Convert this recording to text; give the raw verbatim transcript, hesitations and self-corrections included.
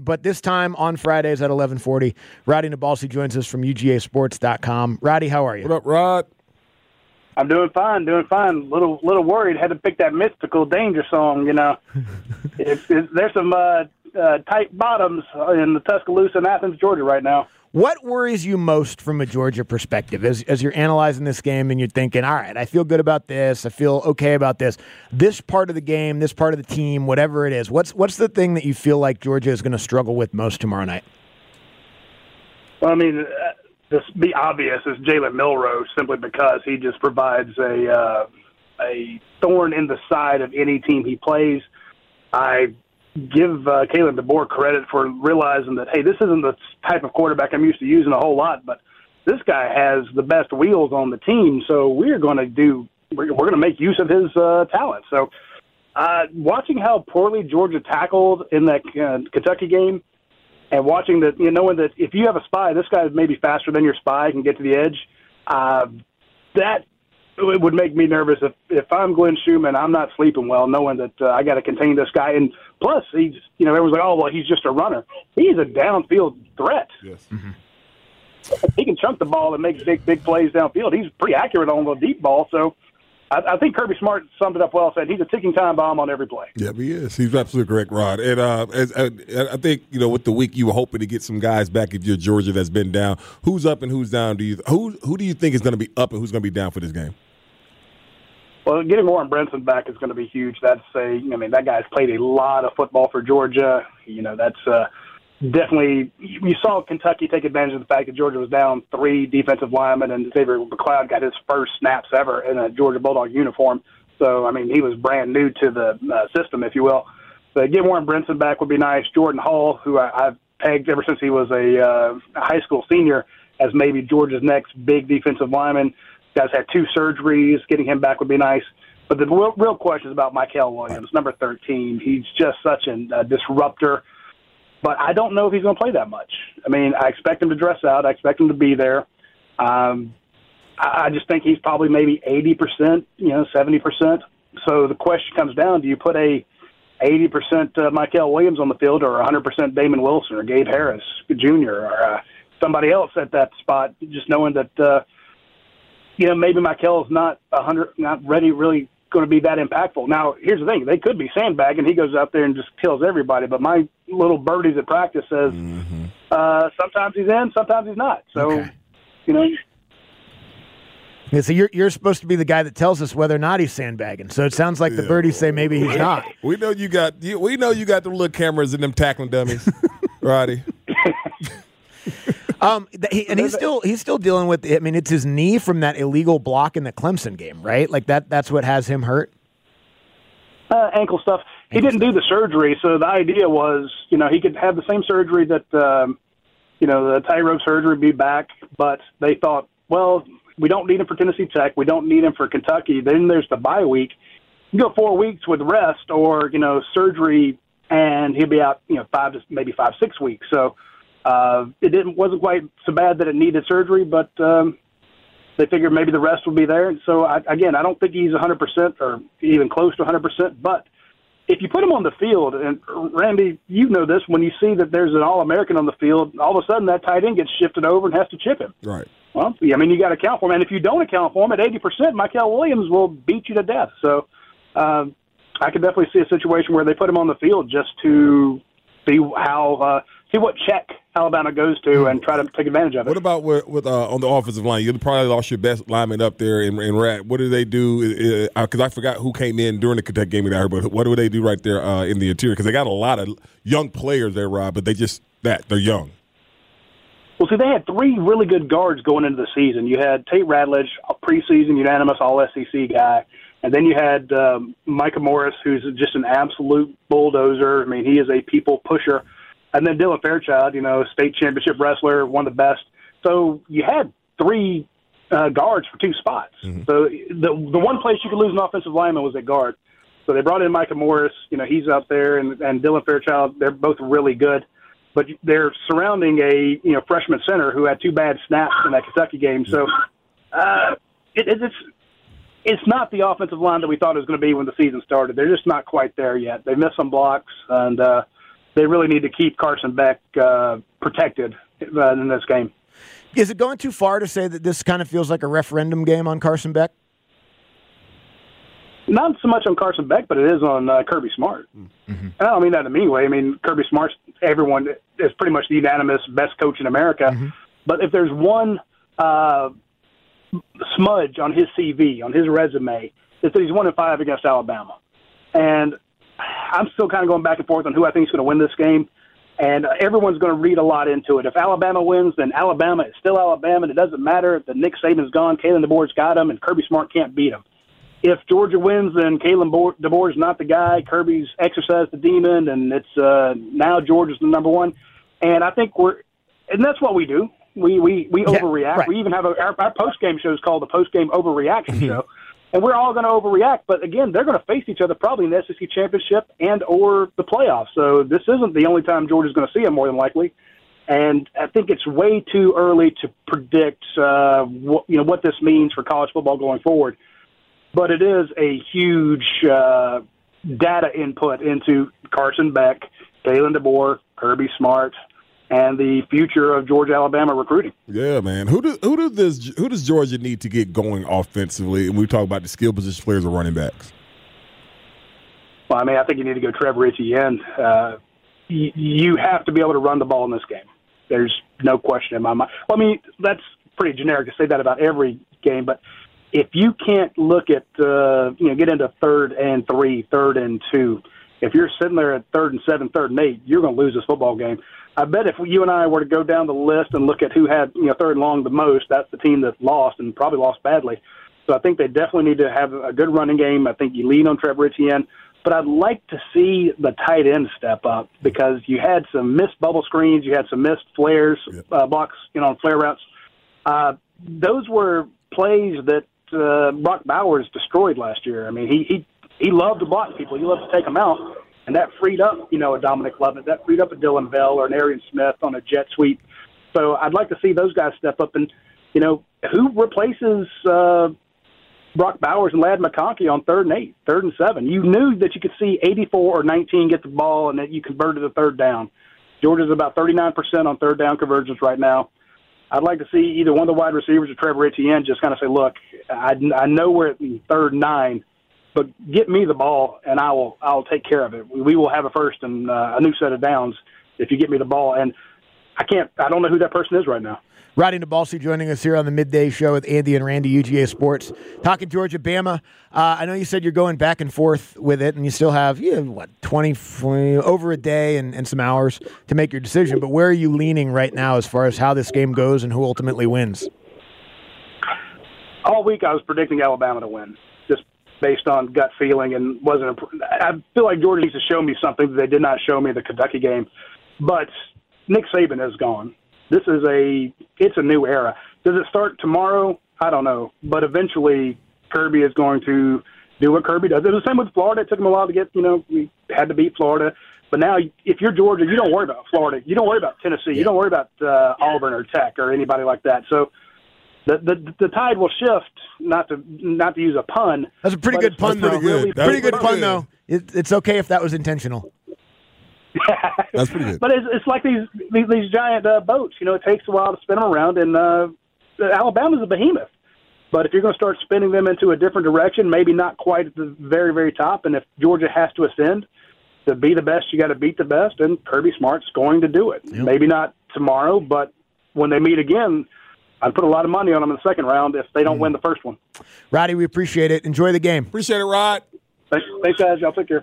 but this time on Fridays at eleven forty, Roddy Nabalsi joins us from U G A sports dot com. Roddy, how are you? What up, Rod? I'm doing fine, doing fine. Little, little worried. Had to pick that mystical danger song. You know, it, it, there's some uh, uh, tight bottoms in the Tuscaloosa and Athens, Georgia, right now. What worries you most from a Georgia perspective as as you're analyzing this game and you're thinking, all right, I feel good about this, I feel okay about this, this part of the game, this part of the team, whatever it is. What's what's the thing that you feel like Georgia is going to struggle with most tomorrow night? Well, I mean, uh, this be obvious is Jalen Milroe, simply because he just provides a uh, a thorn in the side of any team he plays. I give uh, Kalen DeBoer credit for realizing that, hey, this isn't the type of quarterback I'm used to using a whole lot, but this guy has the best wheels on the team, so we're going to do we're, we're going to make use of his uh, talent. So, uh, watching how poorly Georgia tackled in that uh, Kentucky game, and watching that, you know, knowing that if you have a spy, this guy is maybe faster than your spy, can get to the edge. Uh, that it would make me nervous if, if I'm Glenn Schumann. I'm not sleeping well, knowing that uh, I got to contain this guy. And plus, he's you know everyone's like, oh well, he's just a runner. He's a downfield threat. Yes. Mm-hmm. He can chunk the ball and make big big plays downfield. He's pretty accurate on the deep ball. So I, I think Kirby Smart summed it up well. Said he's a ticking time bomb on every play. Yeah, he is. He's absolutely correct, Rod. And uh, as, uh, I think, you know, with the week, you were hoping to get some guys back if you're Georgia that's been down. Who's up and who's down? Do you who who do you think is going to be up and who's going to be down for this game? Well, getting Warren Brinson back is going to be huge. That's a, I mean, that guy's played a lot of football for Georgia. You know, that's uh, definitely, you saw Kentucky take advantage of the fact that Georgia was down three defensive linemen, and Xavier McLeod got his first snaps ever in a Georgia Bulldog uniform. So, I mean, he was brand new to the uh, system, if you will. But getting Warren Brinson back would be nice. Jordan Hall, who I, I've pegged ever since he was a, uh, a high school senior as maybe Georgia's next big defensive lineman. Guy's had two surgeries. Getting him back would be nice. But the real, real question is about Mykel Williams, number thirteen. He's just such a uh, disruptor. But I don't know if he's going to play that much. I mean, I expect him to dress out. I expect him to be there. Um, I, I just think he's probably maybe eighty percent, you know, seventy percent. So the question comes down, do you put a eighty percent uh, Mykel Williams on the field or one hundred percent Damon Wilson or Gabe Harris Junior or uh, somebody else at that spot, just knowing that uh, – you know, maybe Mykel is not a hundred, not ready, really going to be that impactful. Now, here's the thing: they could be sandbagging. He goes out there and just kills everybody. But my little birdies at practice says mm-hmm. uh, sometimes he's in, sometimes he's not. So, okay. you know. Yeah, so you're you're supposed to be the guy that tells us whether or not he's sandbagging. So it sounds like yeah. the birdies say maybe he's not. We know you got you, we know you got the little cameras in them tackling dummies, Roddy. Um, he, and he's still he's still dealing with. I mean, it's his knee from that illegal block in the Clemson game, right? Like that. That's what has him hurt. Uh, ankle stuff. He ankle didn't stuff. do the surgery, so the idea was, you know, he could have the same surgery that, um, you know, the tightrope surgery, be back. But they thought, well, we don't need him for Tennessee Tech. We don't need him for Kentucky. Then there's the bye week. You go four weeks with rest, or you know, surgery, and he'll be out, you know, five to maybe five six weeks. So. Uh, it didn't wasn't quite so bad that it needed surgery, but um, they figured maybe the rest would be there. And so, I, again, I don't think he's one hundred percent or even close to one hundred percent. But if you put him on the field, and Randy, you know this, when you see that there's an All-American on the field, all of a sudden that tight end gets shifted over and has to chip him. Right. Well, I mean, you got to account for him. And if you don't account for him at eighty percent, Mykel Williams will beat you to death. So um, I could definitely see a situation where they put him on the field just to see how uh, see what check Alabama goes to and try to take advantage of it. What about with, with uh, on the offensive line? You probably lost your best lineman up there in, in Rat. What do they do? Because uh, I forgot who came in during the Kentucky game that I heard, but what do they do right there uh, in the interior? Because they got a lot of young players there, Rob, but they just that they're young. Well, see, they had three really good guards going into the season. You had Tate Ratledge, a preseason unanimous All S E C guy. And then you had um, Micah Morris, who's just an absolute bulldozer. I mean, he is a people pusher. And then Dylan Fairchild, you know, state championship wrestler, one of the best. So you had three uh, guards for two spots. Mm-hmm. So the the one place you could lose an offensive lineman was at guard. So they brought in Micah Morris. You know, he's out there, and, and Dylan Fairchild. They're both really good. But they're surrounding a, you know, freshman center who had two bad snaps in that Kentucky game. So uh, it, it's it's not the offensive line that we thought it was going to be when the season started. They're just not quite there yet. They missed some blocks, and uh, they really need to keep Carson Beck uh, protected uh, in this game. Is it going too far to say that this kind of feels like a referendum game on Carson Beck? Not so much on Carson Beck, but it is on uh, Kirby Smart. Mm-hmm. And I don't mean that in any way. I mean, Kirby Smart, everyone is pretty much the unanimous best coach in America. Mm-hmm. But if there's one uh, smudge on his C V, on his resume, it's that he's one and five against Alabama. And I'm still kind of going back and forth on who I think is going to win this game. And uh, everyone's going to read a lot into it. If Alabama wins, then Alabama is still Alabama, and it doesn't matter that Nick Saban's gone, Kalen DeBoer's got him, and Kirby Smart can't beat him. If Georgia wins, then Kalen DeBoer's not the guy. Kirby's exercised the demon, and it's uh, now Georgia's the number one. And I think we're – and that's what we do. We we, we yeah, overreact. Right. We even have a, our, our post-game show is called the post-game overreaction show. And we're all going to overreact. But, again, they're going to face each other probably in the S E C Championship and or the playoffs. So this isn't the only time Georgia's going to see them, more than likely. And I think it's way too early to predict uh, what, you know, what this means for college football going forward. But it is a huge uh, data input into Carson Beck, Kalen DeBoer, Kirby Smart, and the future of Georgia-Alabama recruiting. Yeah, man. Who do who do this who does Georgia need to get going offensively? And we talk about the skill position players or running backs. Well, I mean, I think you need to go Trevor Etienne. Uh, you, you have to be able to run the ball in this game. There's no question in my mind. Well, I mean, that's pretty generic to say that about every game, but if you can't look at, uh, you know, get into third and three, third and two, if you're sitting there at third and seven, third and eight, you're going to lose this football game. I bet if you and I were to go down the list and look at who had, you know, third and long the most, that's the team that lost and probably lost badly. So I think they definitely need to have a good running game. I think you lean on Trevor Etienne. But I'd like to see the tight end step up because you had some missed bubble screens, you had some missed flares, uh, blocks, you know, on flare routes. Uh, those were plays that uh, Brock Bowers destroyed last year. I mean, he he he loved to block people. He loved to take them out, and that freed up, you know, a Dominic Lovett. That freed up a Dylan Bell or an Arian Smith on a jet sweep. So I'd like to see those guys step up. And, you know, who replaces uh, Brock Bowers and Ladd McConkey on third and eight, third and seven? You knew that you could see eighty-four or nineteen get the ball and that you converted the third down. Georgia's about thirty-nine percent on third down conversions right now. I'd like to see either one of the wide receivers or Trevor Etienne just kind of say, look, I, I know we're at third and nine, but get me the ball and I will I'll take care of it. We will have a first and uh, a new set of downs if you get me the ball. And I can't – I don't know who that person is right now. Roddy Nabalsi joining us here on the Midday Show with Andy and Randy, U G A Sports. Talking Georgia, Bama. Uh, I know you said you're going back and forth with it, and you still have, you know, what, twenty, over a day and, and some hours to make your decision. But where are you leaning right now as far as how this game goes and who ultimately wins? All week I was predicting Alabama to win, just based on gut feeling, and wasn't. I feel like Georgia needs to show me something that they did not show me in the Kentucky game. But Nick Saban is gone. This is a it's a new era. Does it start tomorrow? I don't know. But eventually Kirby is going to do what Kirby does. It was the same with Florida. It took him a while to get, you know, we had to beat Florida. But now if you're Georgia, you don't worry about Florida. You don't worry about Tennessee. Yeah. You don't worry about uh, Auburn or Tech or anybody like that. So the, the the tide will shift, not to not to use a pun. That's a pretty good pun, though. Pretty good, pretty good pun, though. It, it's okay if that was intentional. That's pretty good. But it's, it's like these these, these giant uh, boats. You know, it takes a while to spin them around, and uh, Alabama's a behemoth. But if you're going to start spinning them into a different direction, maybe not quite at the very, very top, and if Georgia has to ascend to be the best, you got to beat the best, and Kirby Smart's going to do it. Yep. Maybe not tomorrow, but when they meet again, I'd put a lot of money on them in the second round if they don't mm. win the first one. Roddy, we appreciate it. Enjoy the game. Appreciate it, Rod. Thanks, thanks guys. Y'all take care.